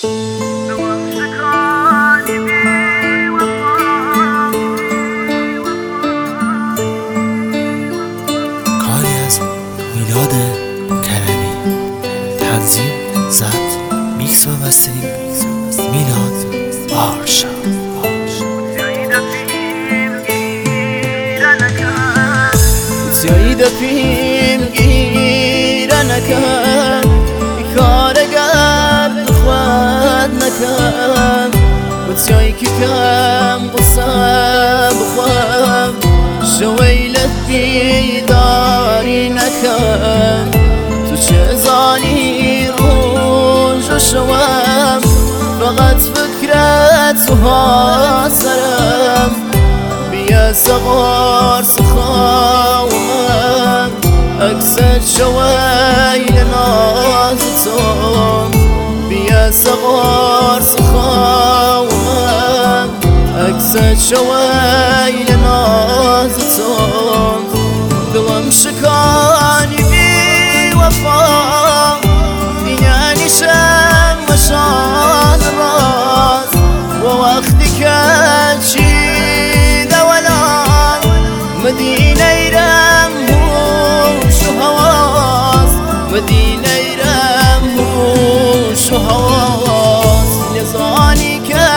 کاری از میلاد کرمی، تنظیم، ضبط، میکس و مسترینگ میلاد بارشا. وتیای دفیم گیره نکن کار گرد خود نکن وتیای که کم قصه بخوام شویلت بیداری نکن تو چه زانی روز و شوام فقط فکرت تو ها سرم بیا سغار سخاوم اکسر شویل نازتم بیا سغار سخاوم اکسر شویل نازتم دلم شکانی بی وفا یعنی شم مشان راز و وقتی که مدينة يرموش وهواس مدينة يرموش وهواس نظاني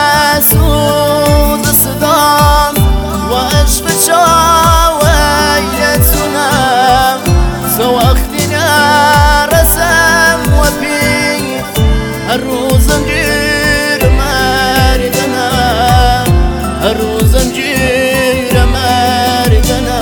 كاسود الصدام وعشق شاوية سنام سواختنا رسم وفي الروز مجير ماردنا الروز مجير ماردنا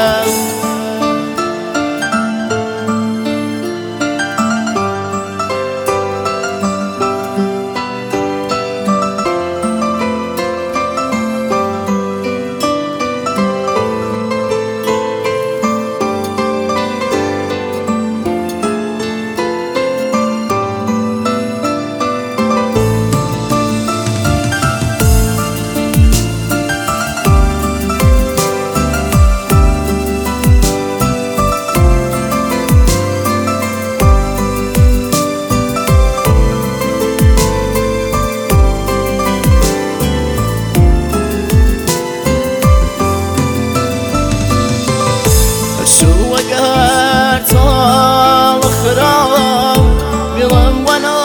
طال خرام بلم وانا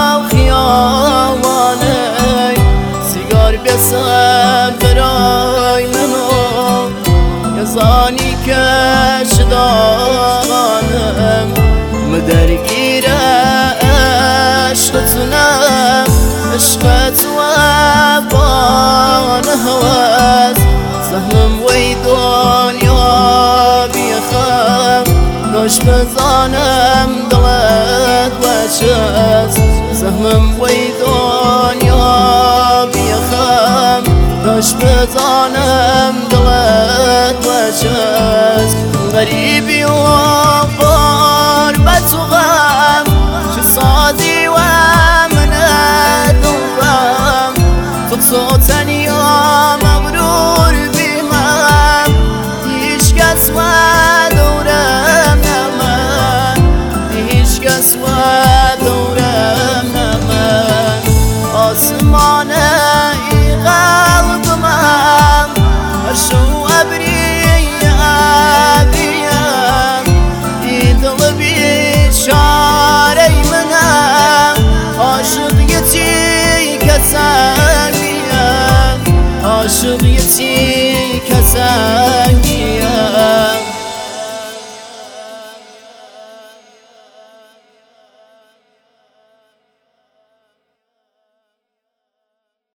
وخيالاني سيجار بيسم براي منو يزاني كشدانم مدرگيره عشقتنم عشقت وبان هواز سهمم وي دنيا بيخم ناش بزانم دلت وشز سهمم وی دنیا بیخم ناش بزانم دلت وشز غریبی و